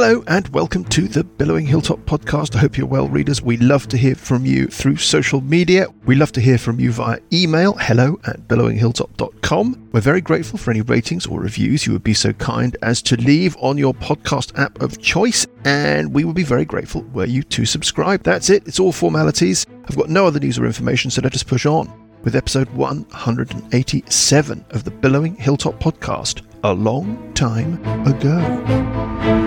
Hello and welcome to the Billowing Hilltop podcast. I hope you're well, readers. We love to hear from you through social media. We love to hear from you via email, hello@billowinghilltop.com. We're very grateful for any ratings or reviews you would be so kind as to leave on your podcast app of choice, and we would be very grateful were you to subscribe. That's it. It's all formalities. I've got no other news or information, so let us push on with episode 187 of the Billowing Hilltop podcast, a long time ago.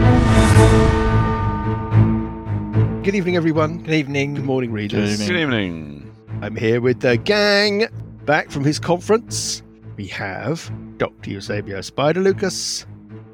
Good evening, everyone. Good evening. Good morning, readers. Good evening. I'm here with the gang back from his conference. We have Dr. Eusebio Spider Lucas.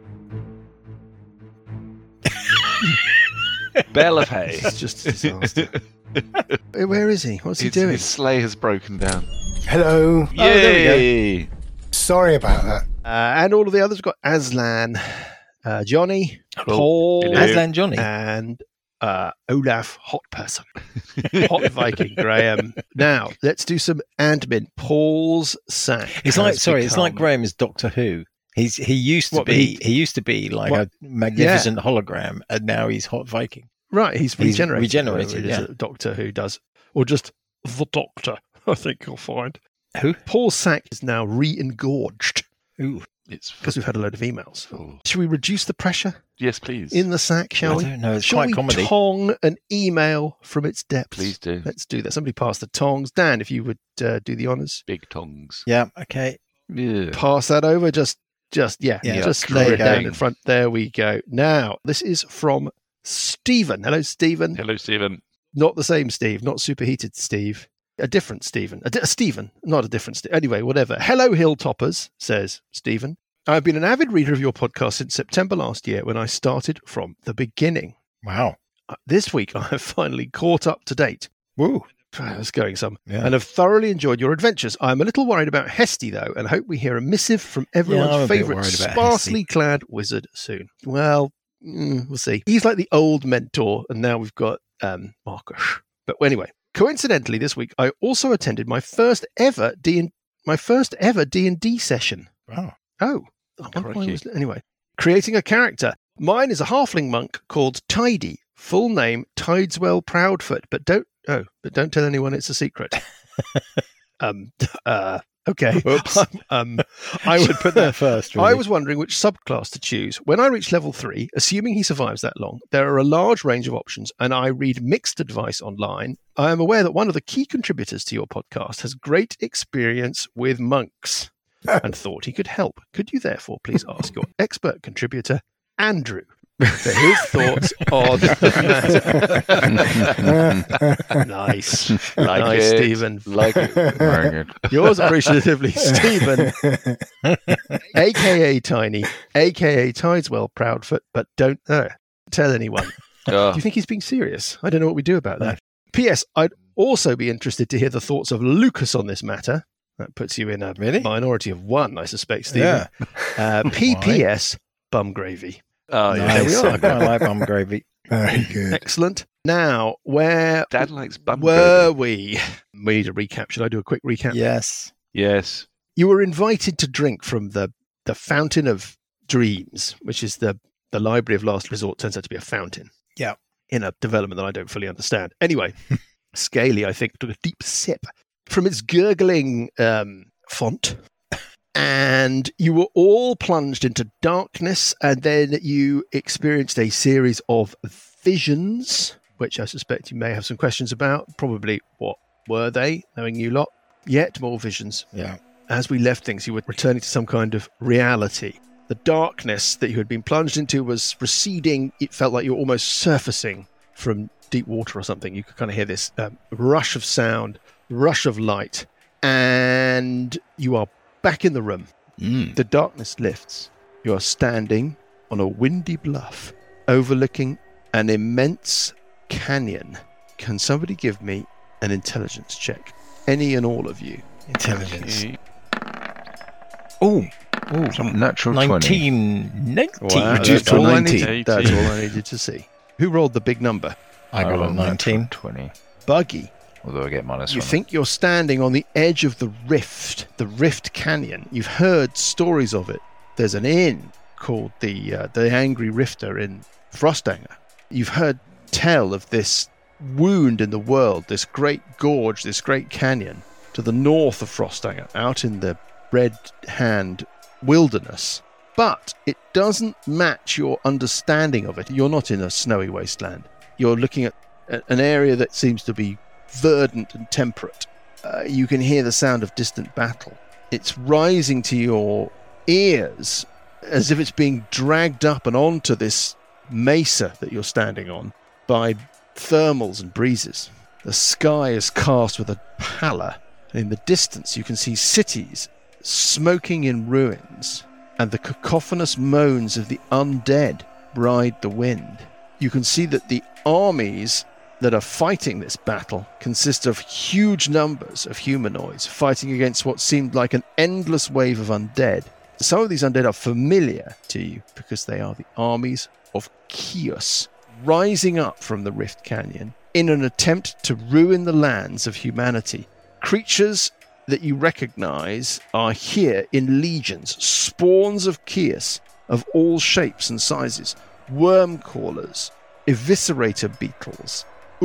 Bale of hay. It's just a disaster. Where is he? What's he doing? His sleigh has broken down. Hello. Yay! Sorry about that. And all of the others. We've got Aslan, Johnny, Paul, Hello. Aslan Johnny. and Olaf, hot person. Hot Viking, Graham. Now, let's do some admin. Paul's sack. It's like Graham is Doctor Who. He used to be like a magnificent hologram, and now he's Hot Viking. Right, he's regenerated. Regenerated, yeah. A Doctor Who does. Or just the Doctor, I think you'll find. Who? Paul's sack is now re-engorged. Ooh. It's Because we've had a load of emails. Oh. Should we reduce the pressure Yes, please. in the sack, shall we? I don't know. It's Shall quite we comedy. tong an email from its depths? Please do. Let's do that. Somebody pass the tongs. Dan, if you would do the honours. Big tongs. Yeah. Okay. Yeah. Pass that over. Just Yeah, just correct. lay it down in front. There we go. Now, this is from Stephen. Hello, Stephen. Hello, Stephen. Not the same Steve, not superheated Steve. A different Stephen. A Stephen, not a different Steve. Anyway, whatever. Hello, Hilltoppers, says Stephen. I've been an avid reader of your podcast since September last year when I started from the beginning. Wow. This week, I have finally caught up to date. Woo. It's going some. Yeah. And have thoroughly enjoyed your adventures. I'm a little worried about Hesty, though, and hope we hear a missive from I'm everyone's a bit favourite worried about sparsely clad wizard soon. Well, we'll see. He's like the old mentor, and now we've got Marcus. But anyway, coincidentally, this week I also attended my first ever D&D session. Wow. Oh, I wonder why I Crikey. was- anyway, creating a character. Mine is a halfling monk called Tidy. Full name Tideswell Proudfoot, but don't tell anyone it's a secret. Okay. Oops. I would put that first. I was wondering which subclass to choose. When I reach level 3, assuming he survives that long, there are a large range of options, and I read mixed advice online. I am aware that one of the key contributors to your podcast has great experience with monks and thought he could help. Could you therefore please ask your expert contributor, Andrew, for his thoughts on the matter? Nice. Like Nice, it. Stephen. Like it. Very good. Yours appreciatively, Stephen, a.k.a. Tiny, a.k.a. Tideswell Proudfoot, but don't tell anyone. Oh, Do you think he's being serious? I don't know what we do about that. P.S. I'd also be interested to hear the thoughts of Lucas on this matter. That puts you in a minority of one, I suspect, Stephen. Yeah. P.P.S. Bum gravy. oh yeah. There we are. I quite like bum gravy. Very good. Excellent. Now, where Dad likes bum were gravy. we? We need a recap. Should I do a quick recap? Yes. Yes. You were invited to drink from the Fountain of Dreams, which is the Library of Last Resort. Turns out to be a fountain. Yeah. In a development that I don't fully understand. Anyway, Scaly, I think, took a deep sip from its gurgling font, and you were all plunged into darkness, and then you experienced a series of visions, which I suspect you may have some questions about. Probably, what were they, knowing you lot? Yet more visions. Yeah. As we left things, you were returning to some kind of reality. The darkness that you had been plunged into was receding. It felt like you were almost surfacing from deep water or something. You could kind of hear this rush of sound, rush of light, and you are back in the room. The darkness lifts. You are standing on a windy bluff overlooking an immense canyon. Can somebody give me an intelligence check? Any and all of you. Intelligence. Okay. Oh, Some natural 19. 19. Wow, Reduced that's to all I 19. needed. That's all I needed to see. Who rolled the big number? I got a 19. 20. Buggy. Although I get minus You 1. think you're standing on the edge of the Rift Canyon. You've heard stories of it. There's an inn called the Angry Rifter in Frostanger. You've heard tell of this wound in the world, this great gorge, this great canyon to the north of Frostanger, out in the Red Hand wilderness. But it doesn't match your understanding of it. You're not in a snowy wasteland. You're looking at an area that seems to be verdant and temperate. You can hear the sound of distant battle. It's rising to your ears as if it's being dragged up and onto this mesa that you're standing on by thermals and breezes. The sky is cast with a pallor, and in the distance you can see cities smoking in ruins, and the cacophonous moans of the undead ride the wind. You can see that the armies that are fighting this battle consist of huge numbers of humanoids fighting against what seemed like an endless wave of undead. Some of these undead are familiar to you because they are the armies of Kios, rising up from the Rift Canyon in an attempt to ruin the lands of humanity. Creatures that you recognize are here in legions, spawns of Kios of all shapes and sizes, worm crawlers, eviscerator beetles,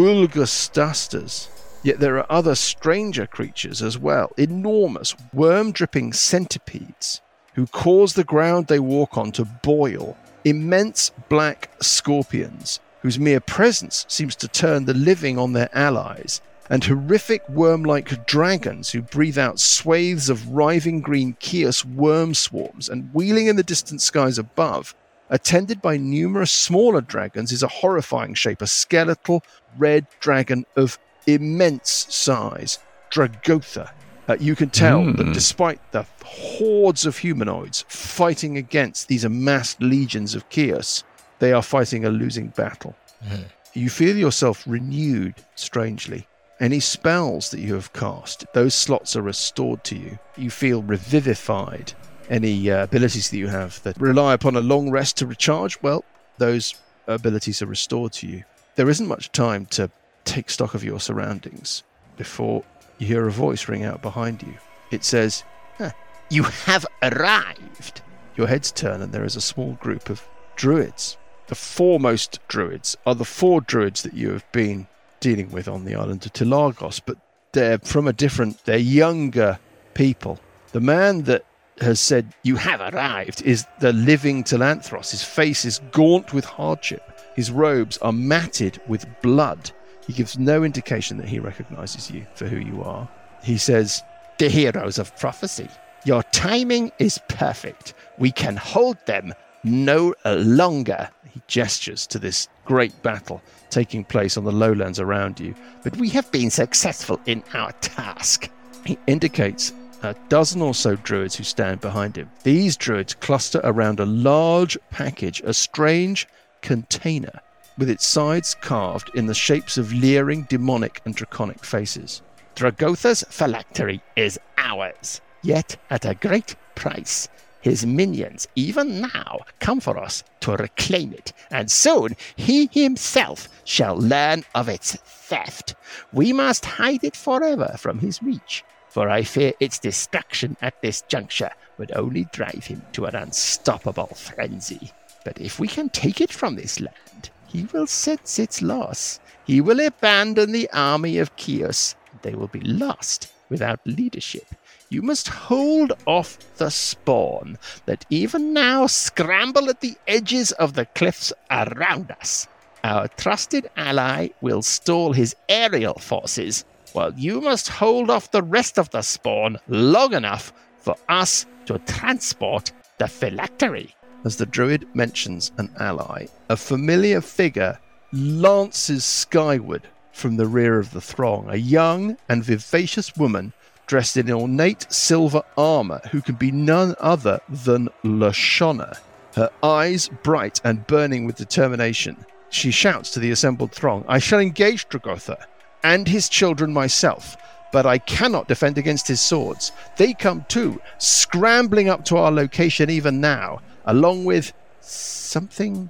Ulgustastas. Yet there are other stranger creatures as well, enormous worm-dripping centipedes who cause the ground they walk on to boil, immense black scorpions whose mere presence seems to turn the living on their allies, and horrific worm-like dragons who breathe out swathes of writhing green Kios worm swarms, and wheeling in the distant skies above, attended by numerous smaller dragons, is a horrifying shape, a skeletal red dragon of immense size, Dragotha. You can tell that despite the hordes of humanoids fighting against these amassed legions of Kios, they are fighting a losing battle. You feel yourself renewed, strangely. Any spells that you have cast, those slots are restored to you. You feel revivified. Any abilities that you have that rely upon a long rest to recharge, well, those abilities are restored to you. There isn't much time to take stock of your surroundings before you hear a voice ring out behind you. It says, "You have arrived." Your heads turn and there is a small group of druids. The foremost druids are the 4 druids that you have been dealing with on the island of Tilagos, but they're they're younger people. The man that has said, "You have arrived," is the living Tilanthros. His face is gaunt with hardship. His robes are matted with blood. He gives no indication that he recognizes you for who you are. He says, "The heroes of prophecy. Your timing is perfect. We can hold them no longer." He gestures to this great battle taking place on the lowlands around you. "But we have been successful in our task." He indicates a dozen or so druids who stand behind him. These druids cluster around a large package, a strange container, with its sides carved in the shapes of leering, demonic and draconic faces. "Dragotha's phylactery is ours, yet at a great price. His minions, even now, come for us to reclaim it, and soon he himself shall learn of its theft. We must hide it forever from his reach, for I fear its destruction at this juncture would only drive him to an unstoppable frenzy. But if we can take it from this land, he will sense its loss. He will abandon the army of Kios. They will be lost without leadership. You must hold off the spawn that even now scramble at the edges of the cliffs around us. Our trusted ally will stall his aerial forces, while you must hold off the rest of the spawn long enough for us to transport the phylactery." As the druid mentions an ally, a familiar figure lances skyward from the rear of the throng, a young and vivacious woman dressed in ornate silver armor who can be none other than Lashonna, her eyes bright and burning with determination. She shouts to the assembled throng, "I shall engage Dragotha and his children myself, but I cannot defend against his swords. They come too, scrambling up to our location even now, along with something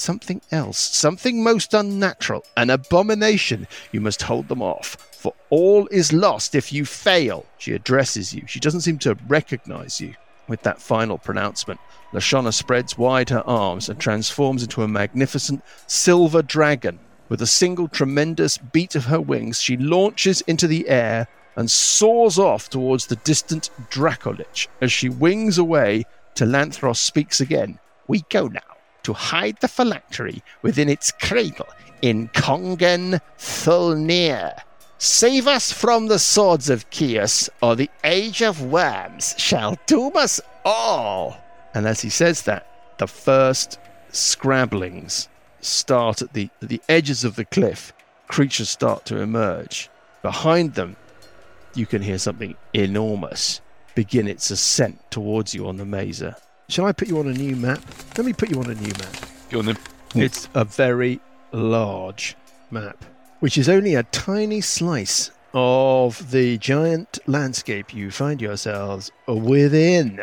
else, something most unnatural, an abomination. You must hold them off, for all is lost if you fail." She addresses you. She doesn't seem to recognize you. With that final pronouncement, Lashana spreads wide her arms and transforms into a magnificent silver dragon. With a single tremendous beat of her wings, she launches into the air and soars off towards the distant Dracolich. As she wings away, Telanthros speaks again. We go now to hide the phylactery within its cradle in Kongen Thulnir. Save us from the swords of Chaos, or the Age of Worms shall doom us all. And as he says that, the first scrabblings start at the edges of the cliff. Creatures start to emerge. Behind them, you can hear something enormous begin its ascent towards you on the mazer. Shall I put you on a new map? Let me put you on a new map. Go on then. It's a very large map, which is only a tiny slice of the giant landscape you find yourselves within.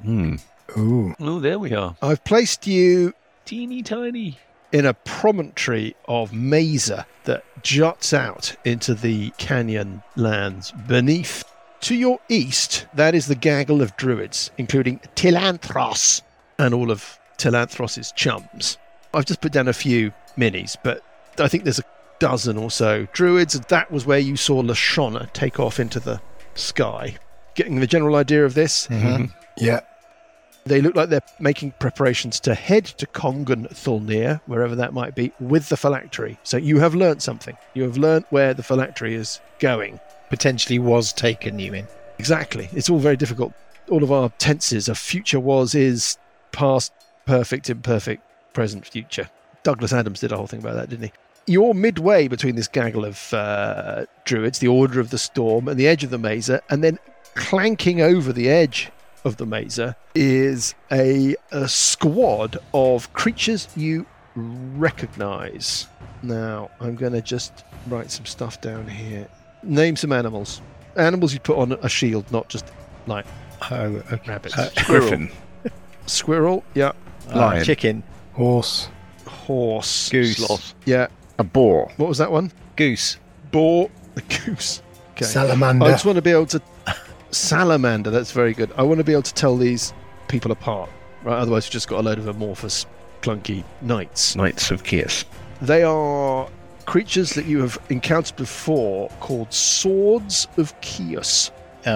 Ooh. Oh, there we are. I've placed you Teeny tiny. in a promontory of mazer that juts out into the canyon lands beneath. To your east, that is the gaggle of druids, including Telanthros and all of Telanthros' chums. I've just put down a few minis, but I think there's a dozen or so druids, and that was where you saw Lashana take off into the sky. Getting the general idea of this? Mm-hmm. Yeah. They look like they're making preparations to head to Kongen Thulnir, wherever that might be, with the phylactery. So you have learnt something. You have learnt where the phylactery is going. Potentially was taken, you mean? Exactly. It's all very difficult. All of our tenses of future was, is, past, perfect, imperfect, present, future. Douglas Adams did a whole thing about that, didn't he? You're midway between this gaggle of druids, the Order of the Storm, and the edge of the mazer, and then clanking over the edge of the mazer is a squad of creatures you recognise. Now, I'm going to just write some stuff down here. Name some animals. Animals you put on a shield, not just like rabbits. Griffin. Squirrel, yeah. Lion. Chicken. Horse. Horse. Goose. Sloth. Yeah. A boar. What was that one? Goose. Boar. The goose. Okay. Salamander. I just want to be able to... Salamander, that's very good. I want to be able to tell these people apart. Right? Otherwise, you've just got a load of amorphous, clunky knights. Knights of Chaos. They are creatures that you have encountered before called Swords of Chaos.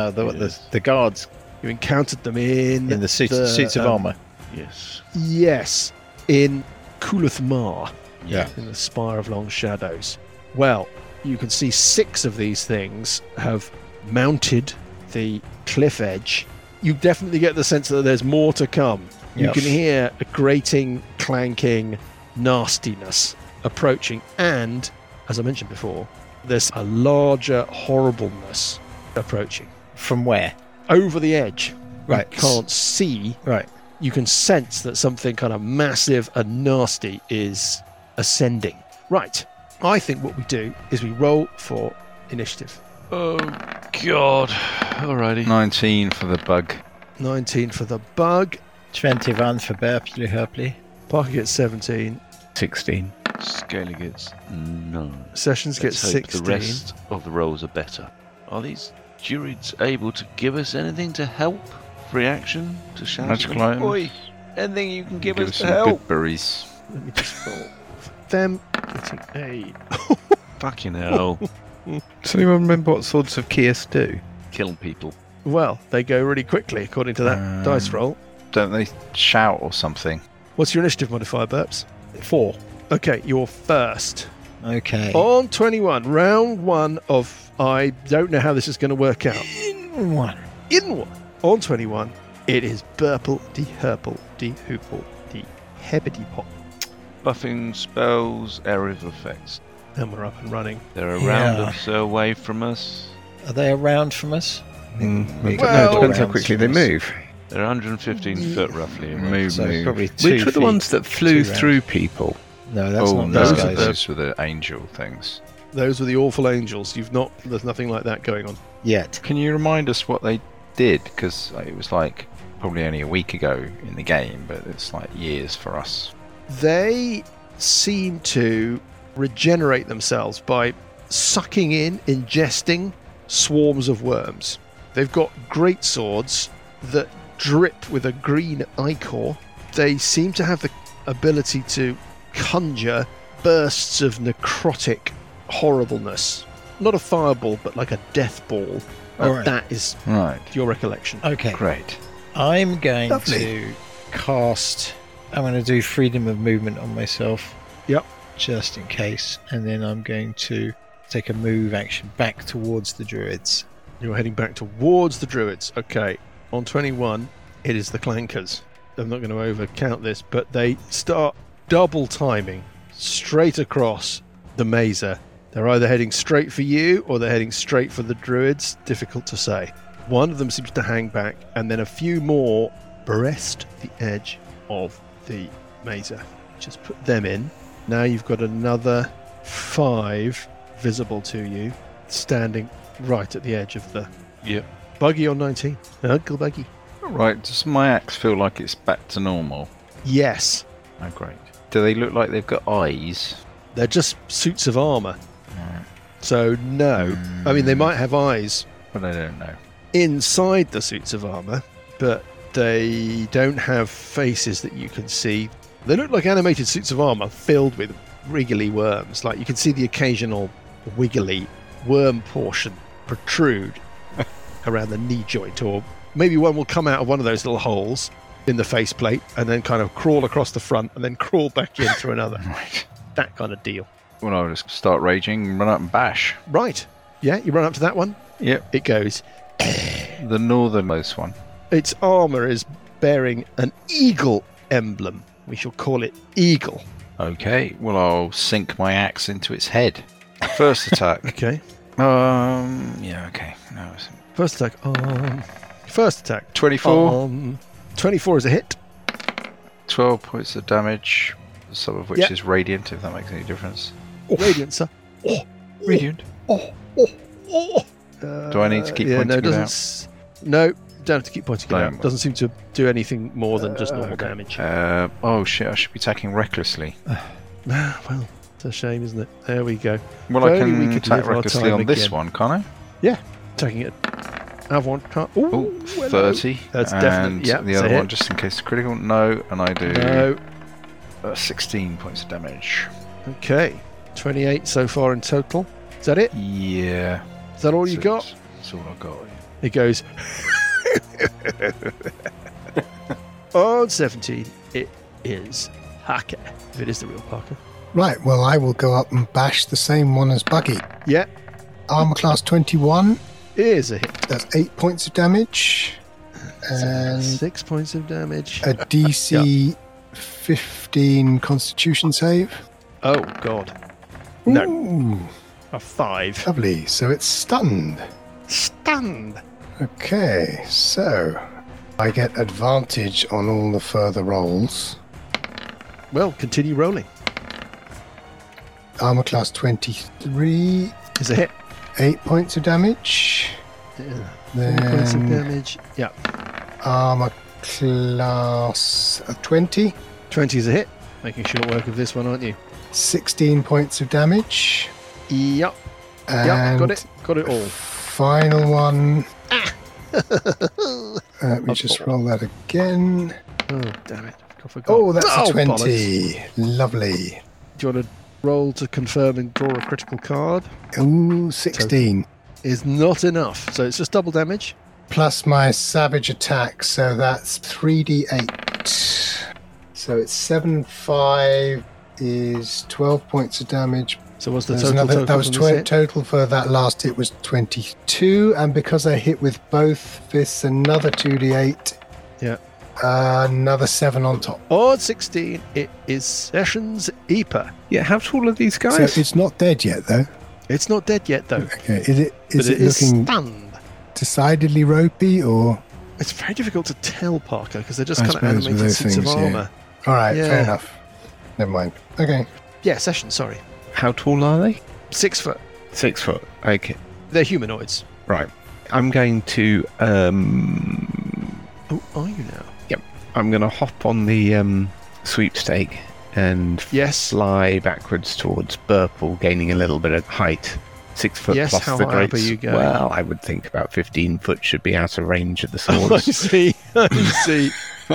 The guards You encountered them in in the suits of armour. Yes. Yes, in Kulith Mar, Yeah. in the Spire of Long Shadows. Well, you can see 6 of these things have mounted the cliff edge. You definitely get the sense that there's more to come. You Yep. can hear a grating, clanking nastiness approaching, and, as I mentioned before, there's a larger horribleness approaching. From where? Over the edge. Right. You can't see. Right. You can sense that something kind of massive and nasty is ascending. Right. I think what we do is we roll for initiative. Oh, God. Alrighty. 19 for the bug. 19 for the bug. 21 for Burpley Herpley. Parker gets 17. 16. Scaly gets 9. Sessions gets Let's hope 16. the rest of the rolls are better. Are these druids able to give us anything to help? Reaction to shout at Magical them? items. Oi, anything you can give us to some help? good berries. Let me just roll for them. Getting a... Fucking hell. Does anyone remember what Swords of Chaos do? Killing people. Well, they go really quickly according to that dice roll. Don't they shout or something? What's your initiative modifier, Burps? 4. Okay, you're first. Okay. On 21, round 1 of... I don't know how this is going to work out. In one. In 1. On 21, it is Burple, de Herple, de Hoople, de Hebbity Pop. Buffing spells, area of effects. And we're up and running. They're around Yeah. us, away from us. Are they around from us? Well, Well- it depends how Around quickly they from us. move. They're 115 foot roughly. away. Move, So move. probably 2 Which were the feet, ones that flew 2 rounds. through people? No, that's Oh, not no, those those are guys. those were the angel things. Those were the awful angels. There's nothing like that going on. Yet. Can you remind us what they did? Because it was like probably only a week ago in the game, but it's like years for us. They seem to regenerate themselves by sucking in, ingesting swarms of worms. They've got great swords that drip with a green ichor. They seem to have the ability to conjure bursts of necrotic horribleness. Not a fireball, but like a death ball. Right. That is your recollection. Okay. Great. I'm going to cast... I'm going to do freedom of movement on myself. Yep. Just in case. And then I'm going to take a move action back towards the druids. You're heading back towards the druids. Okay. On 21, it is the clankers. I'm not going to overcount this, but they start double timing straight across the mazer. They're either heading straight for you or they're heading straight for the druids. Difficult to say. One of them seems to hang back, and then a few more breast the edge of the mazer. Just put them in. Now you've got another 5 visible to you, standing right at the edge of the... Yep. Buggy on 19. Uncle Buggy. Right, does my axe feel like it's back to normal? Yes. Oh, great. Do they look like they've got eyes? They're just suits of armour. So, no. I mean, they might have eyes. But I don't know. Inside the suits of armour, but they don't have faces that you can see. They look like animated suits of armour filled with wriggly worms. Like, you can see the occasional wiggly worm portion protrude around the knee joint, or maybe one will come out of one of those little holes in the faceplate and then kind of crawl across the front and then crawl back in through another. Right. That kind of deal. Well, I'll just start raging and run up and bash. Right. Yeah, you run up to that one. Yep. It goes. The northernmost one. Its armour is bearing an eagle emblem. We shall call it Eagle. Okay, well, I'll sink my axe into its head. First attack. Okay. Yeah, okay. No, First attack. First attack. 24. 24 is a hit. 12 points of damage, some of which is radiant, if that makes any difference. Radiant, sir. Radiant. Do I need to keep pointing it out? No, don't have to keep pointing it No. out. Doesn't seem to do anything more than just normal damage. Oh shit, I should be attacking recklessly. Well, it's a shame, isn't it? There we go. Well, If I only we can could attack live our recklessly time on this again. one, can't I? Yeah, attacking it. Avant. Oh, 30. That's and definitely, yeah. the other one, just in case critical, no, and I do No. 16 points of damage. Okay. 28 so far in total. Is that it? Yeah. Is that all you got? That's all I got. It goes. On 17, it is Parker. If it is the real Parker. Right, well, I will go up and bash the same one as Buggy. Yeah, Armor class 21. it is a hit. That's 8 points of damage. And 6 points of damage. a DC 15 Constitution save. Oh, God. No. Ooh, A 5. lovely. So it's stunned. Stunned. Okay, so I get advantage on all the further rolls. Well, continue rolling. Armor class 23. Is a hit. 8 points of damage. 4 points of Then damage. Yeah. armor class 20. 20 is a hit. Making short work of this one, aren't you? 16 points of damage. Yep. And Yep. Got it. Got it all. final one. Let me just roll that again. Oh, damn it. I forgot. Oh, that's a 20. bollocks. Lovely. Do you want to roll to confirm and draw a critical card? Ooh, 16. Is not enough. So it's just double damage. Plus my savage attack, so that's 3d8. So it's 7, 5 is 12 points of damage. So what's the There's total? that was from this hit? total for that last hit was 22, and because I hit with both fists, another 2d8. Yeah. Another 7 on top. On 16, it is Sessions Epa. Yeah, how tall are these So guys? it's not dead yet, though. It's not dead yet, though. Okay, is it But it is looking stunned. decidedly ropey, or? It's very difficult to tell, Parker, because they're just I kind of suppose with animated those suits of things, yeah. armour. All right, Yeah. fair enough. Never mind. Okay. Yeah, Sessions, sorry. How tall are they? 6 foot. 6 foot. Okay. They're humanoids. Right. I'm going to Oh, are you now? I'm going to hop on the sweepstake and Yes. fly backwards towards Burple, gaining a little bit of height. 6 foot Yes, plus how the high up great. are you going? Well, I would think about 15 foot should be out of range of the Oh, I swords. see. You see.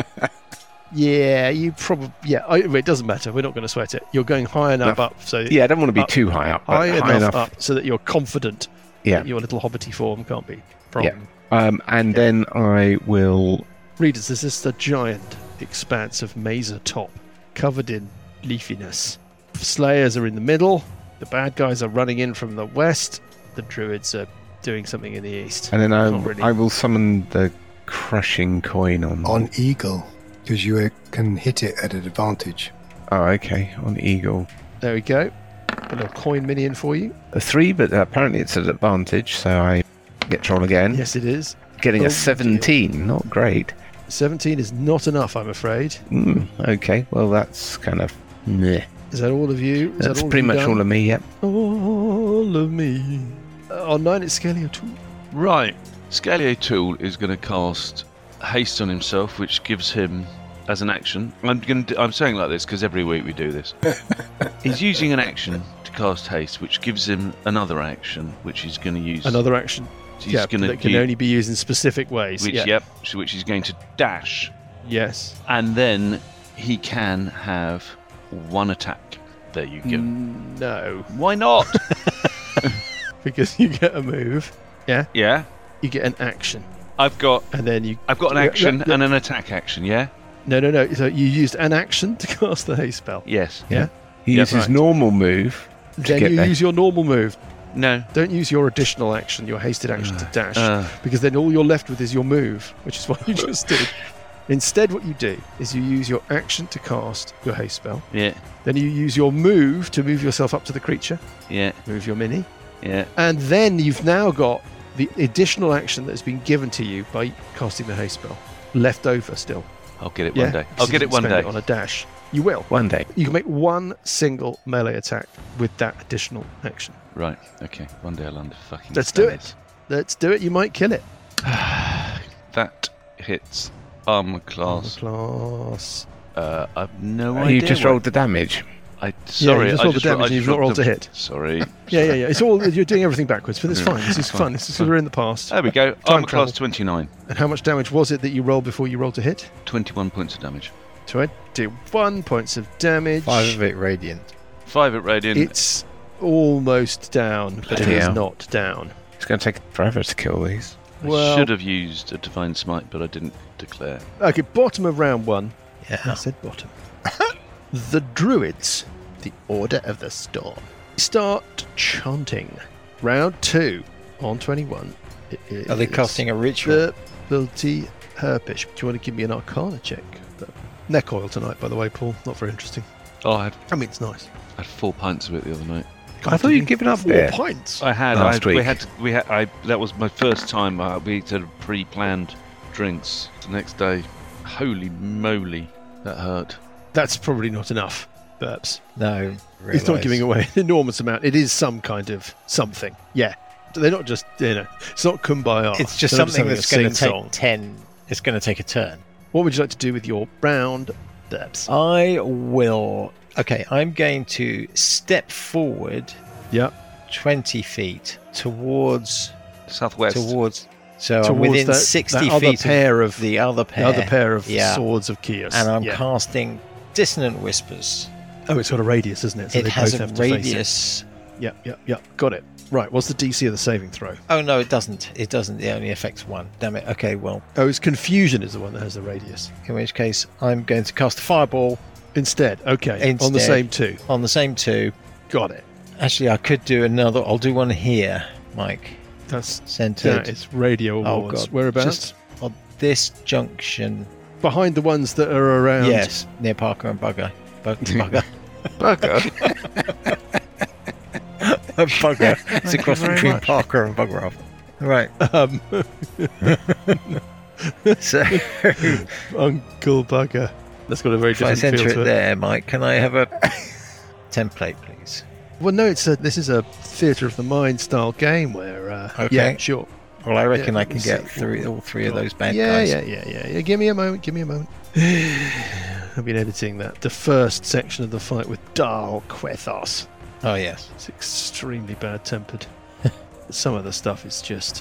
Yeah, you probably. Yeah, it doesn't matter. We're not going to sweat it. You're going high enough up. So yeah, I don't want to be too high up. But high enough up so that you're confident. Yeah. That your little hobbity form can't be a problem. Yeah. Then I will. Readers, this is the giant expanse of Mazer top, covered in leafiness. Slayers are in the middle. The bad guys are running in from the west. The druids are doing something in the east. And then I will summon the crushing coin on Eagle. Because you can hit it at an advantage. Oh, okay. On Eagle. There we go. A little coin minion for you. A 3, but apparently it's at advantage, so I get to roll again. Yes, it is. Getting a 17. Deal. Not great. 17 is not enough, I'm afraid. Okay, well, that's kind of... Meh. Is that all of you? That's pretty much all of me, yep. All of me. On 9, it's Scaly O'Toole. Right. Scaly O'Toole is going to cast haste on himself, which gives him as an action. I'm saying like this because every week we do this. He's using an action to cast haste, which gives him another action, which he's going to use. Another action. That can only be used in specific ways. Which he's going to dash. Yes. And then he can have one attack. There you go. No. Why not? Because you get a move. Yeah. Yeah. You get an action. I've got an action and an attack action, yeah? No. So you used an action to cast the haste spell. Yes. Yeah? He uses his normal move. Then you use your normal move. No. Don't use your additional action, your hasted action to dash, because then all you're left with is your move, which is what you just did. Instead, what you do is you use your action to cast your haste spell. Yeah. Then you use your move to move yourself up to the creature. Yeah. Move your mini. Yeah. And then you've now got the additional action that has been given to you by casting the haste spell left over still. I'll get it one day. I'll get it one day. On a dash. You will. One day. You can make one single melee attack with that additional action. Right. Okay. One day I'll fucking. Let's do it. Let's do it. You might kill it. That hits armor class. I've no idea. You just rolled the damage. Sorry, you just rolled the damage and you've not rolled to hit. Sorry. Yeah. It's all you're doing everything backwards, but it's fine. This is fun. This is because we're in the past. There we go. Armor class 29. And how much damage was it that you rolled before you rolled to hit? 21 points of damage. 21 points of damage. 5 of it radiant. 5 at radiant. It's almost down, but it is not down. It's going to take forever to kill these. I should have used a Divine Smite, but I didn't declare. Okay, bottom of round 1. Yeah. I said bottom. The Druids, the Order of the Storm, start chanting. Round 2 on 21. Are they casting a ritual? Ability Herpish. Do you want to give me an Arcana check? Neck oil tonight, by the way, Paul. Not very interesting. Oh, it's nice. I had 4 pints of it the other night. I thought you'd given up 4 pints. I had. Last week. That was my first time. We had pre-planned drinks the next day. Holy moly, that hurt. That's probably not enough, Burps. No, it's not giving away an enormous amount. It is some kind of something. Yeah, they're not just it's not kumbaya. It's just something that's going to take 10. It's going to take a turn. What would you like to do with your round, Burps? I will. Okay, I'm going to step forward. Yeah. 20 feet towards southwest. So I'm within 60 feet of the other pair of swords of Kios. And I'm casting Dissonant Whispers. Oh, it's got a radius, isn't it? So it has a radius. Yeah. Got it. Right, what's the DC of the saving throw? Oh, no, it doesn't. It only affects 1. Damn it. Okay, well. Oh, it's Confusion is the one that has the radius. In which case, I'm going to cast a Fireball. Instead. On the same 2. On the same 2. Got it. Actually, I could do another. I'll do one here, Mike. That's centered. Yeah, it's radio awards. Oh, God. Whereabouts? Just on this junction. Behind the ones that are around. Yes, near Parker and Bugger. Bugger. Bugger. It's a cross between Parker and Bugger off. Right. So, Uncle Bugger. That's got a very different feel to it. If I center it there, Mike, can I have a template, please? Well, no, this is a theatre of the mind style game where. Okay. Yeah, sure. Well, I reckon I can get all three of those bad guys. Yeah. Give me a moment. I've been editing that. The first section of the fight with Dal Quethos. Oh, yes. It's extremely bad-tempered. Some of the stuff is just...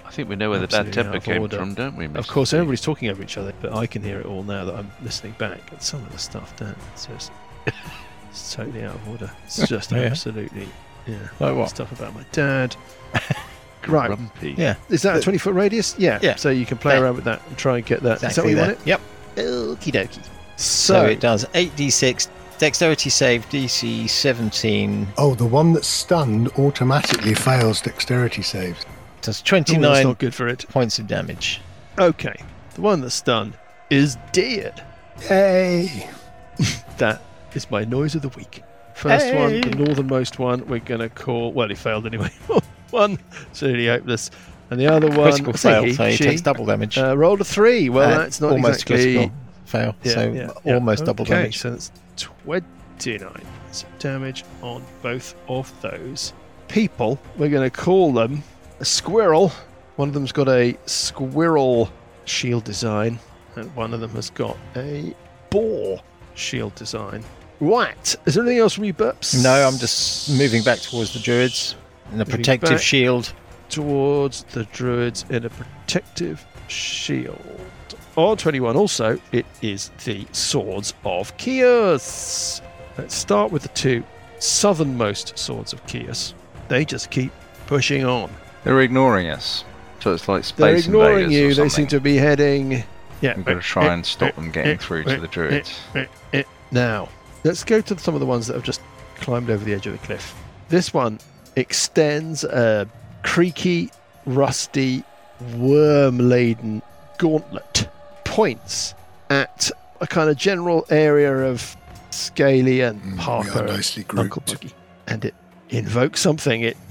I think we know where the bad Absolutely temper out of came order. from, don't we? Of Mr. course, Steve? everybody's talking over each other, but I can hear it all now that I'm listening back. And some of the stuff, Dan, it's totally out of order. It's just absolutely, Like what? stuff about my dad. Right. Grumpy. Yeah. Is that a 20-foot radius? Yeah. So you can play around with that and try and get that. Is that what you want it? Yep. Okie dokie. So it does 8d6, dexterity save, DC 17. Oh, the one that's stunned automatically fails dexterity saves. Does Oh, 29 that's not good for it. points of damage. Okay. The one that's stunned is dead. Yay! That is my noise of the week. First one, the northernmost one, we're going to call... Well, he failed anyway. One, absolutely hopeless. And the other one... Critical fail, so he takes double damage. Rolled a 3. Well, that's not almost exactly... critical fail, almost double Okay, damage. so that's 29 points of damage on both of those people. We're going to call them a squirrel. One of them's got a squirrel shield design, and one of them has got a boar shield design. Right. Is there anything else from you, Burps? No, I'm just moving back towards the druids in a Moving protective back. shield. Towards the druids in a protective shield. On 21 also, it is the Swords of Kios. Let's start with the two southernmost Swords of Kios. They just keep pushing on. They're ignoring us. So it's like space They're ignoring invaders you. or They seem something. to be heading... Yeah. We've got to try and stop them getting through to the druids. Now, let's go to some of the ones that have just climbed over the edge of the cliff. This one extends a creaky, rusty, worm-laden gauntlet. Points at a kind of general area of Scaly and We Parker are nicely and Uncle grouped. Buggy. And it invokes something. It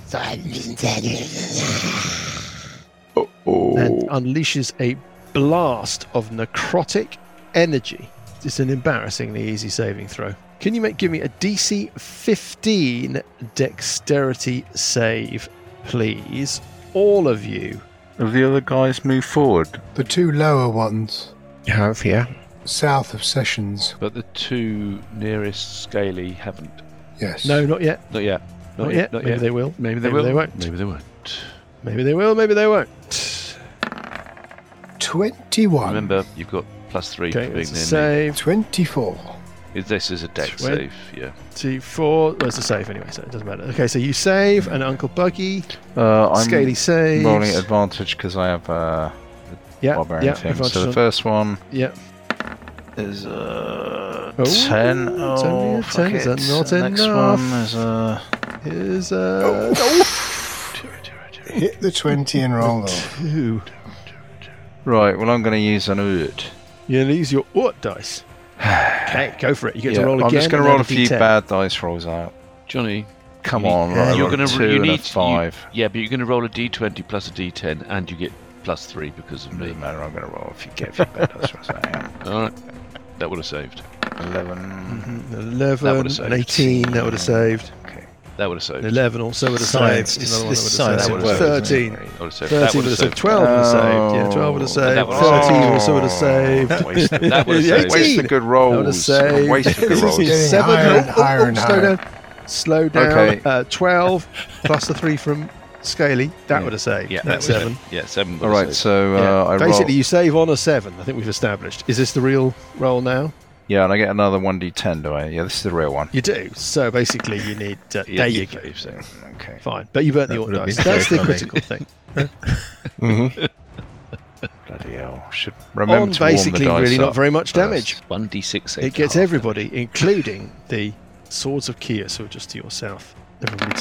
and unleashes a blast of necrotic energy. It's an embarrassingly easy saving throw. Can you give me a DC 15 dexterity save, please? All of you. Have the other guys moved forward? The two lower ones, You have, yeah. south of Sessions. But the two nearest Scaly haven't. Yes. No, not yet. Not yet. Not yet. Not Maybe yet. they will. Maybe they Maybe will. they won't. Maybe they won't. Maybe they will. Maybe they won't. 21. Remember, you've got +3 for Okay, being it's a near save. 24. me. This is a dex 20. save, yeah. 24. Well, it's a save anyway, so it doesn't matter. Okay, so you save, and Uncle Buggy, I'm Scaly saves. rolling at advantage because I have Yeah, barbarian yeah, thing. advantage So the on- first one Yeah. is 10. it's only Oh, a fuck 10. Is that it. not The next enough? one is Is Hit the 20 and roll off. 2. right. Well, I'm going to use an oot. You're going to use your Ort dice. Okay, go for it. You get to roll again. I'm just going and to roll then a few D10. bad dice rolls out. Johnny, Come You- on, right? you're I've got gonna a 2 you and a need 5. Yeah, but you're going to roll a d20 plus a d10, and you get +3 because of me. Doesn't matter. I'm going to roll a few bad dice rolls out. Hang on. All right, that would have saved. 11. Mhm, That 11, would've an saved. 18, that would have saved. Okay. That would have saved. 11 also would have Science. saved. This- Another one this that science would at have work, saved. isn't 13. That would have saved. 13 That would have saved. 12 would have saved. Yeah, 12 would have saved. That would have 13 saved. also would have saved. That would have Yeah, saved. 18. Waste the good That would have rolls. saved. Waste the good rolls. Getting 7. higher and higher and Slow higher. down. Slow down. Okay. 12 plus the 3 from Scaly. That Yeah. would have saved. Yeah, That's that would 7. have- Yeah, 7. would All have right. saved. So Yeah. I Basically, roll. you save on a 7. I think we've established. Is this the real roll now? Yeah, and I get another 1d10, do I? Yeah, this is the real one. You do. So basically, you need. Yeah, there you go. save, so. Okay. Fine, but you burnt the That Ort would have dice. been That's the very critical thing. Mm-hmm. Bloody hell. Should remember On to warm the basically dice really up not very much damage. 1d6 save. It gets half. everybody, including the Swords of Kios, who are just to your south. Everybody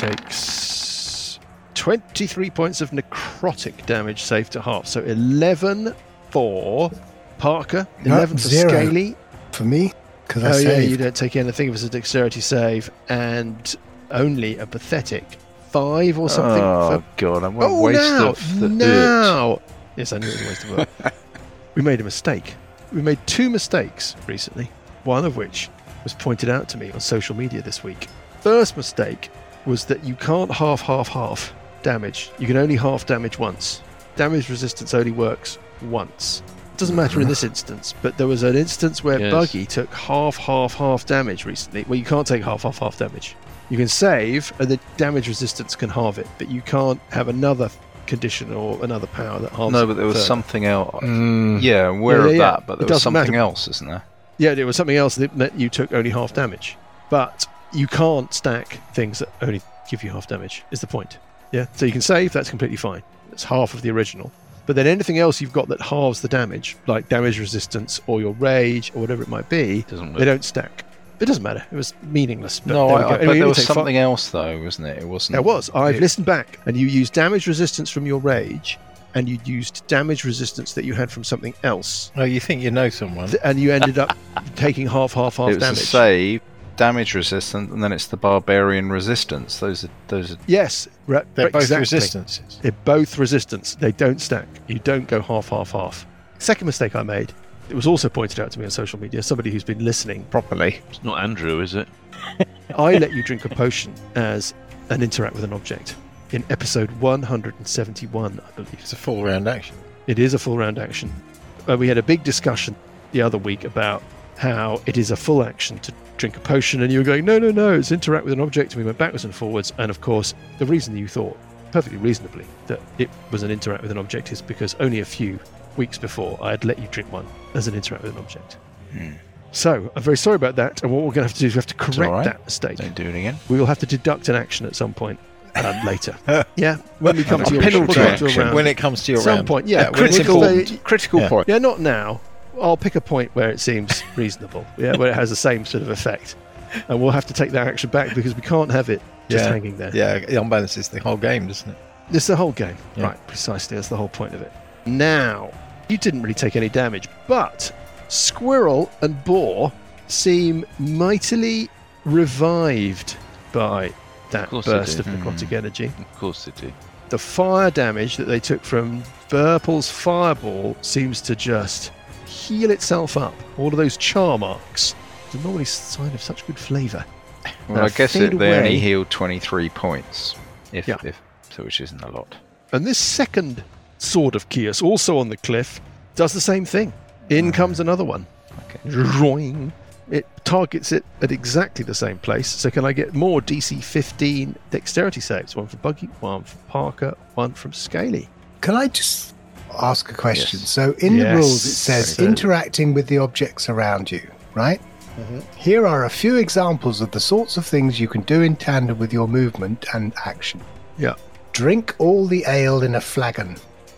takes 23 points of necrotic damage, saved to half. So 11 for Parker, 11 for 0. Scaly. For me, because I Oh yeah, saved. you don't take anything if it's a dexterity save, and only a pathetic 5 or something. Oh, for... God. I'm going to Oh, waste now! of the oot. Now! Yes, I knew it was a waste of work. We made a mistake. We made 2 mistakes recently, one of which was pointed out to me on social media this week. First mistake was that you can't half damage. You can only half damage once. Damage resistance only works once. It doesn't matter in this instance, but there was an instance where Yes. Buggy took half damage recently. Well, you can't take half damage. You can save, and the damage resistance can halve it, but you can't have another condition or another power that halves. No, but there was further. something else. Yeah, I'm aware of that, but there was something else, isn't there? Yeah, there was something else that meant you took only half damage. But you can't stack things that only give you half damage, is the point. Yeah, so you can save, that's completely fine. That's half of the original. But then anything else you've got that halves the damage, like damage resistance or your rage or whatever it might be, they don't stack. It doesn't matter. It was meaningless. But but there was something else, though, wasn't it? It wasn't. There was. I've listened back, and you used damage resistance from your rage, and you used damage resistance that you had from something else. Oh, you think you know someone? And you ended up taking half It was damage. a save, damage resistant, and then it's the barbarian resistance. Those are. Yes, They're both exactly. resistances. They're both resistance. They don't stack. You don't go half. Second mistake I made. It was also pointed out to me on social media. Somebody who's been listening properly. It's not Andrew, is it? I let you drink a potion as an interact with an object in episode 171, I believe. It's a full round action. It is a full round action. We had a big discussion the other week about how it is a full action to drink a potion, and you were going, no, it's interact with an object, and we went backwards and forwards. And of course, the reason you thought, perfectly reasonably, that it was an interact with an object is because only a few weeks before I had let you drink one as an interact with an object. So I'm very sorry about that, and what we're going to have to do is we have to correct that mistake. Don't do it again. We will have to deduct an action at some point later. Yeah, when we come to your penalty round. action when it comes to your some round. point. Yeah, when it's important. Critical Yeah. point. Yeah, not now. I'll pick a point where it seems reasonable. Yeah, where it has the same sort of effect, and we'll have to take that action back because we can't have it just hanging there. Yeah, it unbalances the whole game, doesn't it? It's the whole game. Yeah. Right, precisely. That's the whole point of it. Now, you didn't really take any damage, but Squirrel and Boar seem mightily revived by that course they burst do. of necrotic energy. Of course they do. The fire damage that they took from Burple's fireball seems to just heal itself up. All of those char marks. It's normally a sign of such good flavour. Well, I guess fade they only away. healed 23 points, Yeah. so which isn't a lot. And this second Sword of Kios, also on the cliff, does the same thing. In comes another one. Okay. Roing. It targets it at exactly the same place. So can I get more DC 15 dexterity saves? One from Buggy, one from Parker, one from Scaly. Can I just ask a question? Yes. So in the Yes. rules it says Very good. interacting with the objects around you, right? Mm-hmm. Here are a few examples of the sorts of things you can do in tandem with your movement and action. Yeah. Drink all the ale in a flagon.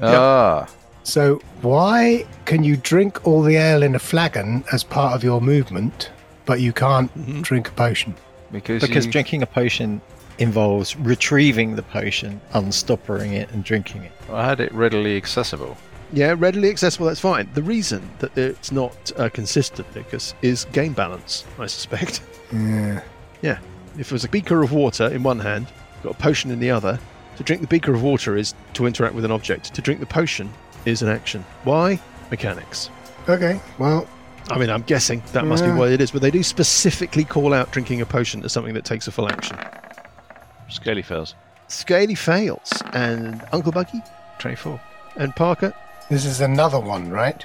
Ah, So why can you drink all the ale in a flagon as part of your movement, but you can't Mm-hmm. drink a potion? because you, drinking a potion involves retrieving the potion, unstoppering it, and drinking it. I had it readily accessible. Yeah, readily accessible, that's fine. The reason that it's not consistent, Lucas, is game balance, I suspect. Yeah. Yeah. If there was a beaker of water in one hand, got a potion in the other, to drink the beaker of water is to interact with an object. To drink the potion is an action. Why? Mechanics. Okay, well, I mean, I'm guessing that must be what it is, but they do specifically call out drinking a potion as something that takes a full action. Scaly fails. Scaly fails, and Uncle Buggy 24. and Parker, this is another one, right?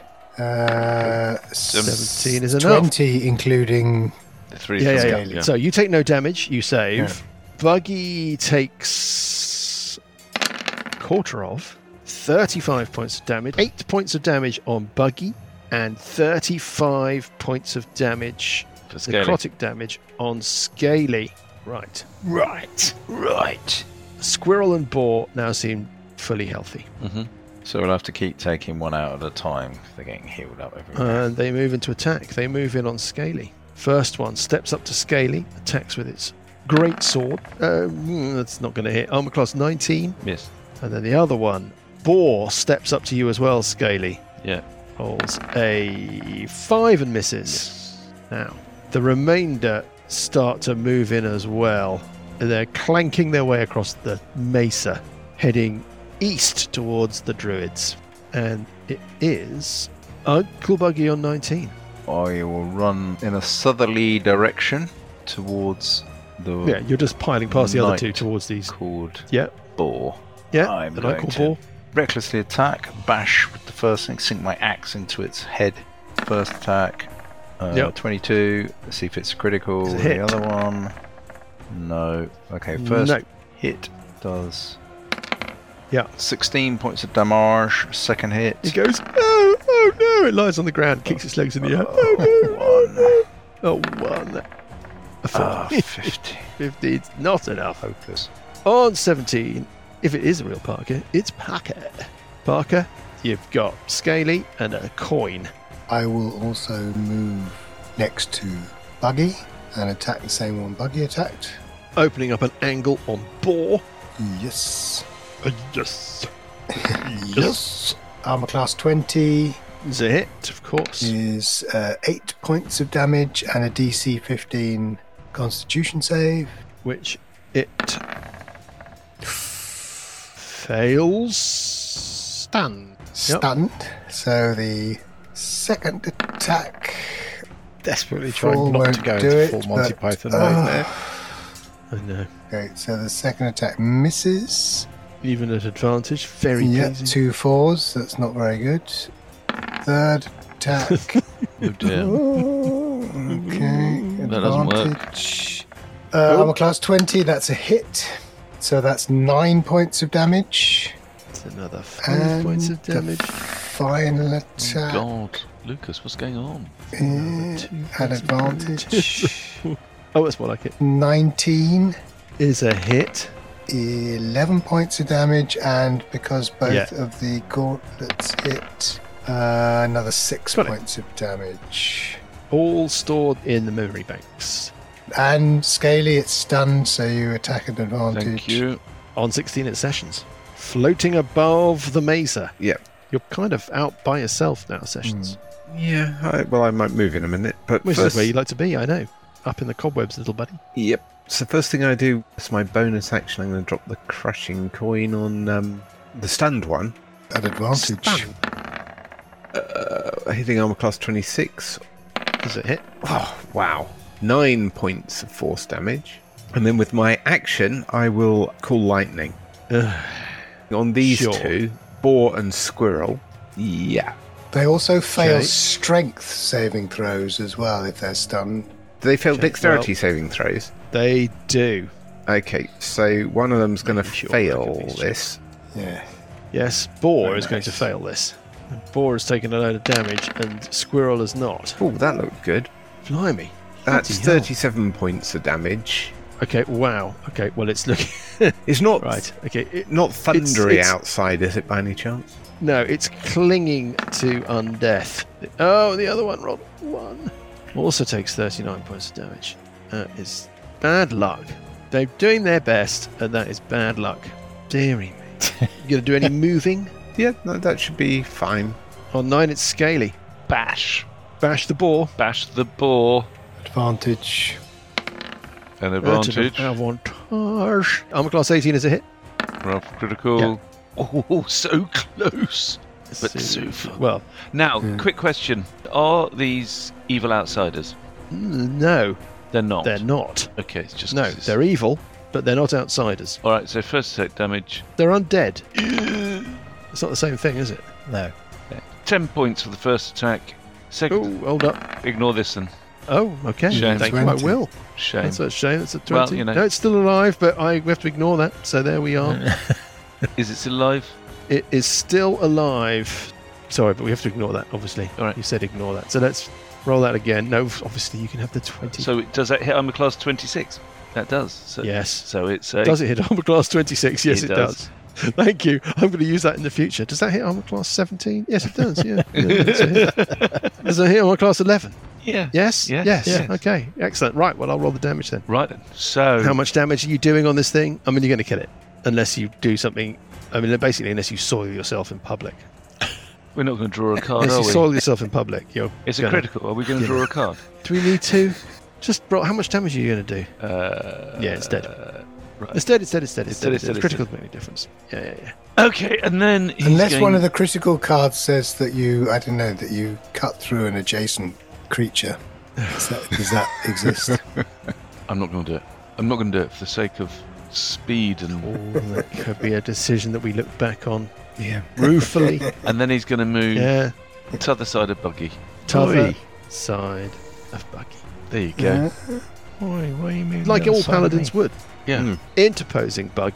17 is enough. 20 including... The three Yeah, from yeah, Scaly. yeah. So you take no damage, you save. Buggy takes quarter of 35 points of damage, 8 points of damage on Buggy, and 35 points of damage, For Scaly. necrotic damage on Scaly. Right. Right. Squirrel and Boar now seem fully healthy. Mm-hmm. So we'll have to keep taking one out at a time. 'Cause they're getting healed up everywhere. And they move into attack. They move in on Scaly. First one steps up to Scaly, attacks with its great sword. That's not going to hit. Armor class 19. Yes. And then the other one, Boar, steps up to you as well, Scaly. Yeah. Rolls a 5 and misses. Now, the remainder start to move in as well. They're clanking their way across the mesa, heading east towards the druids. And it is Uncle Buggy on 19. I will run in a southerly direction towards the Yeah, you're just piling past the other Knight two towards these. called Yeah, Boar. yeah. I'm the going local to Boar. recklessly attack, bash with the first thing, sink my axe into its head. First attack, Yep. 22. Let's see if it's critical. It's a The hit. other one, no. Okay, first No. hit does Yeah. 16 points of damage. Second hit. It goes, oh no! It lies on the ground, kicks its legs in the air. Oh no! One. A 4. 50. 50. Not enough. Hopeless. On 17, if it is a real Parker, it's Parker. Parker, you've got Scaly and a coin. I will also move next to Buggy and attack the same one Buggy attacked. Opening up an angle on Boar. Yes. Yes. Yes. Armor class 20 It's a hit, of course. is 8 points of damage and a DC 15 Constitution save. Which it fails. Stunned. So the second attack. Desperately Full trying not to won't go do into it, full Monty but- Python nightmare. I know. Okay, so the second attack misses. Even at advantage. Very Yeah, pleasing. 2 4s. That's not very good. Third attack. Oh dear. Okay. That doesn't work. Advantage. Armor class 20. That's a hit. So that's 9 points of damage. It's another 5 points of the damage. Final Oh, attack God. Lucas, what's going on? at advantage. Oh, that's more like it. 19. Is a hit. 11 points of damage, and because both Yeah. of the gauntlets hit, another 6 Got it. points of damage. All stored in the memory banks. And Scaly, it's stunned, so you attack at advantage. Thank you. On 16 at Sessions. Floating above the mesa. Yep. You're kind of out by yourself now, Sessions. Yeah, I might move in a minute. But Which first, is where you like to be, I know. Up in the cobwebs, little buddy. Yep. So first thing I do, as my bonus action, I'm going to drop the crushing coin on the stunned one. At advantage. Stun. Hitting armor class 26. Does it hit? Oh, wow. 9 points of force damage. And then with my action, I will call lightning. On these Sure. two, Boar and Squirrel. Yeah. They also fail Okay. strength saving throws as well if they're stunned. Do they fail Okay, dexterity well- saving throws? They do. Okay, so one of them's going to Sure, fail I can be this. Yeah. Yes, Boar Very is going to nice. fail this. Boar has taken a load of damage and Squirrel has not. Oh, that looked good. Blimey. That's Bloody hell. 37 points of damage. Okay, wow. Okay, well, it's looking... It's not right, okay. not thundery it's- outside, is it, by any chance? No, it's clinging to undeath. Oh, the other one rolled 1. Also takes 39 points of damage. That is bad luck. They're doing their best, and that is bad luck. Deary me. You going to do any moving? Yeah, no, that should be fine. On 9, it's Scaly. Bash. Bash the boar. Bash the boar. Advantage. An advantage. Avantage. Armor class 18 is a hit. Rough critical. Oh, so close. But So- so far. Well, Now, quick question. Are these evil outsiders? no, They're not. they're not. Okay, it's just... No, 'cause it's- they're evil, but they're not outsiders. Alright, so first attack damage. They're undead. It's not the same thing, is it? No. 10 points for the first attack. Second, Oh, hold up. ignore this then. Oh, okay. Shame. Thank you, I 20. will. Shame. That's a shame. That's a 20. Well, you know. No, it's still alive, but we have to ignore that. So there we are. Is it still alive? It is still alive. Sorry, but we have to ignore that, obviously. All right. You said ignore that. So let's roll that again. No, obviously you can have the 20. So does that hit armor class 26? That does. So, Yes. So it's a... Does it hit armor class 26? Yes, it does. does. Thank you. I'm going to use that in the future. Does that hit armor class 17? Yes, it does. Yeah. Yeah, that's a hit. Does it hit armor class 11? Yeah. Yes? Yes. Yes. Yes. Okay. Excellent. Right. Well, I'll roll the damage then. Right then. So... How much damage are you doing on this thing? I mean, you're going to kill it. Unless you do something... I mean, basically, unless you soil yourself in public. We're not going to draw a card, Unless are you we? soil yourself in public, you're It's a gonna- critical. Are we going to draw a card? Do we need to? Just... How much damage are you going to do? Yeah, it's dead. Right. It's dead, it's dead, it's dead. It's dead, it's dead, it's Critical dead. doesn't make any difference. Yeah. Okay, and then he's Unless going... one of the critical cards says that you, I don't know, that you cut through an adjacent creature. Does that exist? I'm not going to do it. I'm not going to do it for the sake of speed and... Oh, that could be a decision that we look back on Yeah. ruefully. And then he's going to move Yeah. to the other side of Buggy. T'other Oi. side of Buggy. There you go. Why are you moving Like all outside of paladins me? would. Yeah. Mm. Interposing Buggy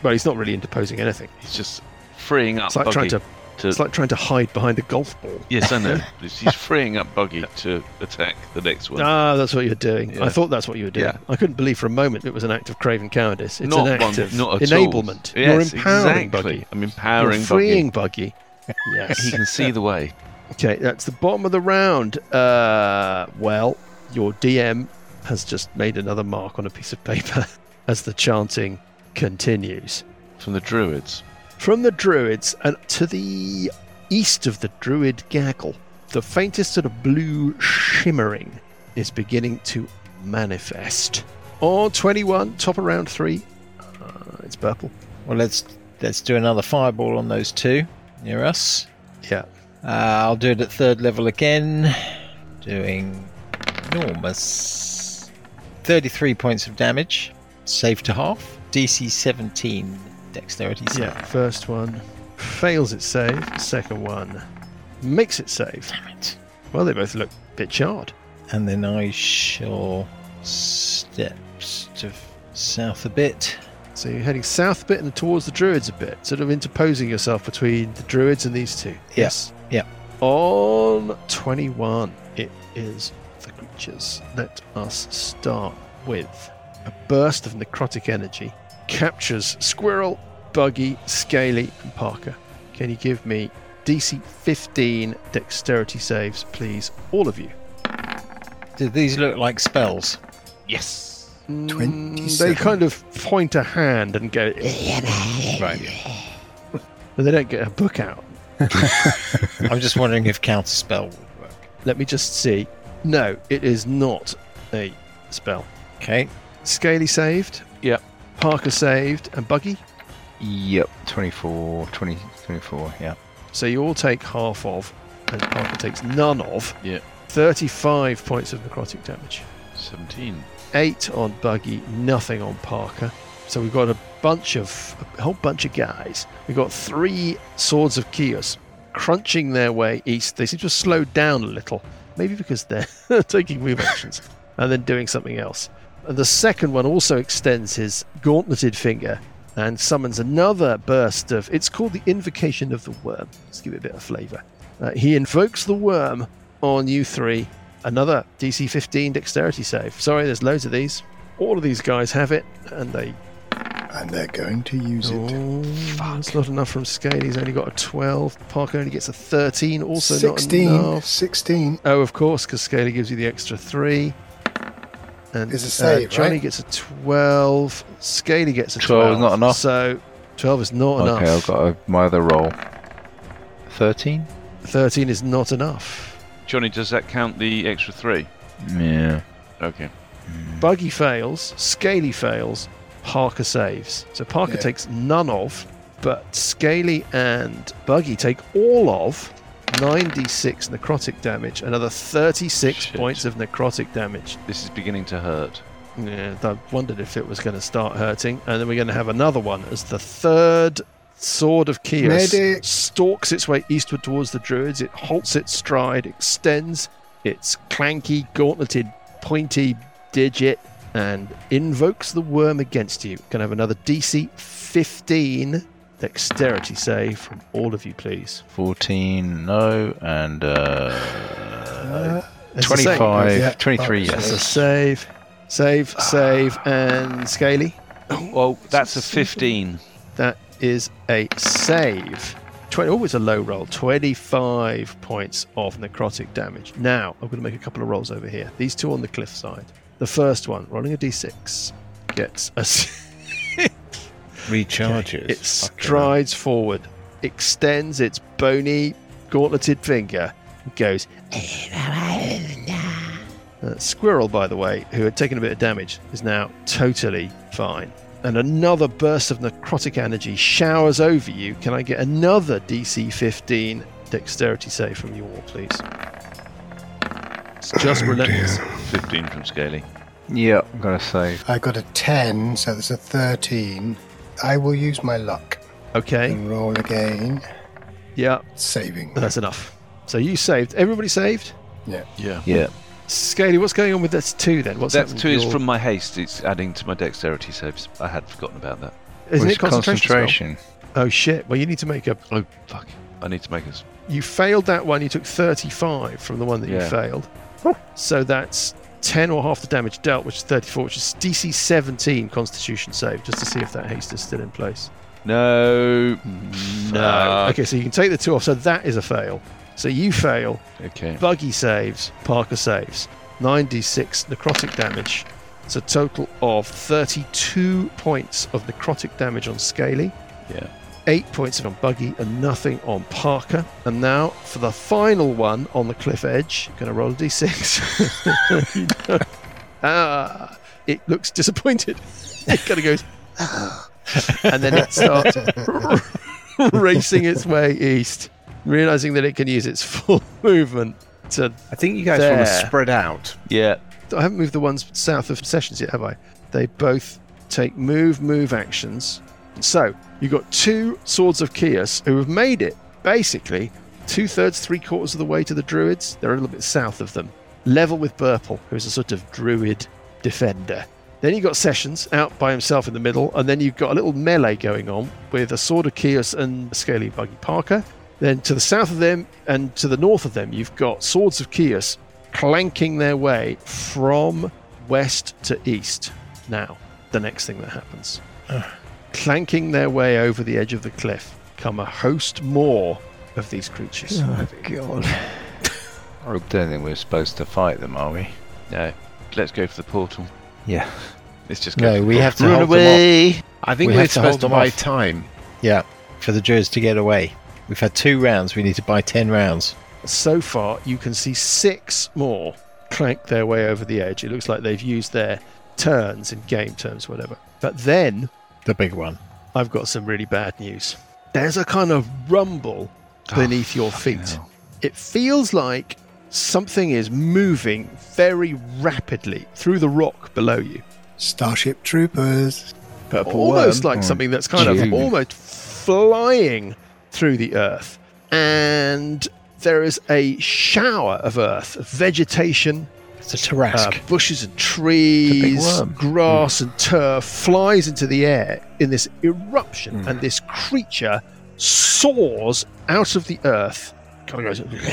Well, he's not really interposing anything. He's just freeing up It's like Buggy. It's like trying to hide behind a golf ball. Yes, I know. He's freeing up Buggy to attack the next one. Ah, that's what you're doing. Yeah. I thought that's what you were doing. Yeah. I couldn't believe for a moment it was an act of craven cowardice. It's Not an act one- of not at enablement. all. You're Yes, empowering exactly. Buggy. I'm empowering You're freeing Buggy. Yes. He can see the way. Okay, that's the bottom of the round. Well, your DM has just made another mark on a piece of paper as the chanting continues. From the druids. From the druids and to the east of the druid gaggle, the faintest sort of blue shimmering is beginning to manifest. On 21, top of round 3, it's purple. Well, let's do another fireball on those two near us. Yeah. I'll do it at 3rd level again, doing enormous 33 points of damage, save to half, DC 17 dexterity save. Yeah, first one fails its save, second one makes it save. Damn it. Well, they both look a bit charred. And then I shall step to south a bit. So you're heading south a bit and towards the druids a bit, sort of interposing yourself between the druids and these two. Yes. Yeah. On 21, it is the creatures. Let us start with a burst of necrotic energy. Captures Squirrel, Buggy, Scaly, and Parker. Can you give me DC 15 dexterity saves, please? All of you. Do these look like spells? Yes. 27. They kind of point a hand and go, Right. but they don't get a book out. I'm just wondering if counterspell would work. Let me just see. No, it is not a spell. Okay. Scaly saved. Yep. Parker saved. And Buggy. Yep, 24, yeah. So you all take half of, and Parker takes none of. Yeah. 35 points of necrotic damage. 17. 8 on Buggy, nothing on Parker. So we've got a whole bunch of guys. We've got 3 swords of Kios crunching their way east. They seem to have slowed down a little, maybe because they're taking move actions and then doing something else. And the second one also extends his gauntleted finger and summons another burst of... It's called the Invocation of the Worm. Let's give it a bit of flavour. He invokes the worm on you 3. Another DC 15 dexterity save. Sorry, there's loads of these. All of these guys have it, and they're going to use it. It's not enough from Scaly. He's only got a 12. Parker only gets a 13. Also 16. not enough. 16. Oh, of course, because Scaly gives you the extra 3 and Is a save, Johnny right? gets a 12. Scaly gets a 12 12. is not enough? So 12 is not enough. Okay, I've got my other roll. 13? 13 is not enough. Johnny, does that count the extra 3? Yeah. Okay. Buggy fails, Scaly fails, Parker saves. So Parker Yeah. takes none of, but Scaly and Buggy take all of 9d6 necrotic damage, another 36 Shit. points of necrotic damage. This is beginning to hurt. Yeah, I wondered if it was going to start hurting, and then we're going to have another one as the third Sword of Kios Medic. stalks its way eastward towards the druids. It halts its stride, extends its clanky, gauntleted, pointy digit, and invokes the worm against you. Can I have another DC 15 dexterity save from all of you, please? 14, no, and That's a 25, save. Yeah. 23, That's a yes. save. Save, and Scaly. Well, that's a 15. That is a save. It's a low roll. 25 points of necrotic damage. Now, I'm going to make a couple of rolls over here. These two on the cliffside. The first one, rolling a d6, gets a... Recharges. It strides forward, extends its bony, gauntleted finger, and goes... Squirrel, by the way, who had taken a bit of damage, is now totally fine. And another burst of necrotic energy showers over you. Can I get another DC 15 dexterity save from you all, please? It's just relentless. 15 from Scaly. Yeah, I'm going to save. I got a 10, so there's a 13. I will use my luck Okay, and roll again. yeah, Saving. that's enough. So you saved. Everybody saved? Yeah. Yeah. Yeah. Scaly, what's going on with this 2 then? What's That happened 2 with is your- from my haste. It's adding to my dexterity saves. I had forgotten about that. Isn't it concentration? Oh shit! Well, you need to make a. Oh fuck! I need to make a. You failed that one. You took 35 from the one that you failed. So that's 10 or half the damage dealt, which is 34, which is DC 17 Constitution save, just to see if that haste is still in place. No. Okay, so you can take the 2 off. So that is a fail. So you fail. Okay. Buggy saves. Parker saves. 9d6 necrotic damage. It's a total of 32 points of necrotic damage on Scaly. Yeah. 8 points on Buggy and nothing on Parker. And now for the final one on the cliff edge, you're going to roll a d6. It looks disappointed. It kind of goes, and then it starts racing its way east, realizing that it can use its full movement to. I think you guys want to spread out. Yeah. I haven't moved the ones south of Sessions yet, have I? They both take move actions. So, you've got 2 Swords of Chaos who have made it, basically, 2/3, 3/4 of the way to the Druids. They're a little bit south of them. Level with Burple, who's a sort of Druid defender. Then you've got Sessions out by himself in the middle, and then you've got a little melee going on with a Sword of Chaos and a Scaly Buggy Parker. Then to the south of them and to the north of them, you've got Swords of Chaos clanking their way from west to east. Now, the next thing that happens. Clanking their way over the edge of the cliff come a host more of these creatures. Oh, God. I don't think we're supposed to fight them, are we? No. Let's go for the portal. Yeah. Let's just go. No, we have to run hold away. them off. I think We we're have to supposed hold to them buy off. time. Yeah, for the Druids to get away. We've had 2 rounds. We need to buy 10 rounds. So far, you can see 6 more clank their way over the edge. It looks like they've used their turns in game terms, whatever. But then, The big one. I've got some really bad news. There's a kind of rumble beneath your feet. hell. It feels like something is moving very rapidly through the rock below you. Starship Troopers. Purple Almost worm. like something that's kind of June. almost flying through the earth. And there is a shower of earth, of vegetation, It's a Tarrasque. bushes and trees, worm. grass and turf flies into the air in this eruption, and this creature soars out of the earth, kind of goes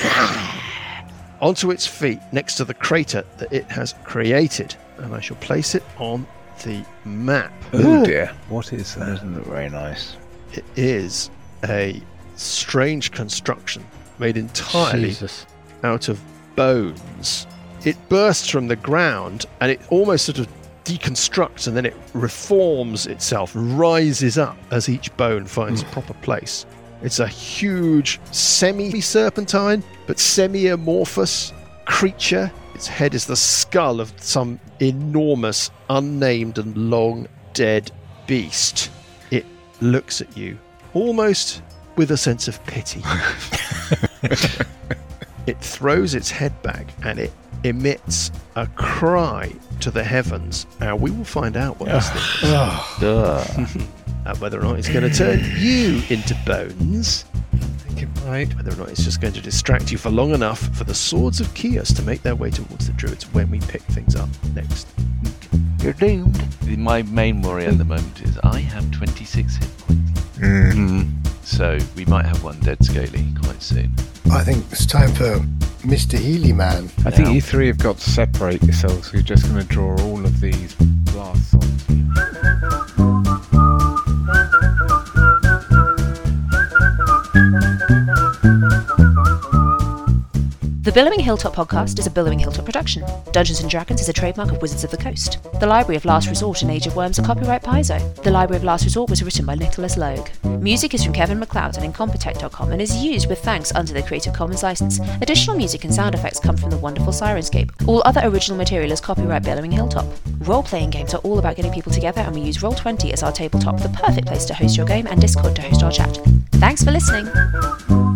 onto its feet next to the crater that it has created, and I shall place it on the map. Oh dear. What is that? Doesn't look very nice. It is a strange construction made entirely Jesus. out of bones. It bursts from the ground and it almost sort of deconstructs, and then it reforms itself, rises up as each bone finds a proper place. It's a huge semi-serpentine but semi-amorphous creature. Its head is the skull of some enormous, unnamed and long dead beast. It looks at you almost with a sense of pity. It throws its head back and it emits a cry to the heavens. Now we will find out what this thing is. And whether or not it's going to turn you into bones. I think it might. Whether or not it's just going to distract you for long enough for the Swords of Chaos to make their way towards the Druids when we pick things up next week. You're doomed. My main worry at the moment is I have 26 hit points. So we might have one dead Scaly quite soon. I think it's time for Mr. Healy Man. I think you 3 have got to separate yourselves. We're just going to draw all of these blasts onto you. The Billowing Hilltop podcast is a Billowing Hilltop production. Dungeons & Dragons is a trademark of Wizards of the Coast. The Library of Last Resort and Age of Worms are copyright Paizo. The Library of Last Resort was written by Nicholas Logue. Music is from Kevin MacLeod and Incompetech.com and is used with thanks under the Creative Commons license. Additional music and sound effects come from the wonderful Sirenscape. All other original material is copyright Billowing Hilltop. Role-playing games are all about getting people together, and we use Roll20 as our tabletop, the perfect place to host your game, and Discord to host our chat. Thanks for listening!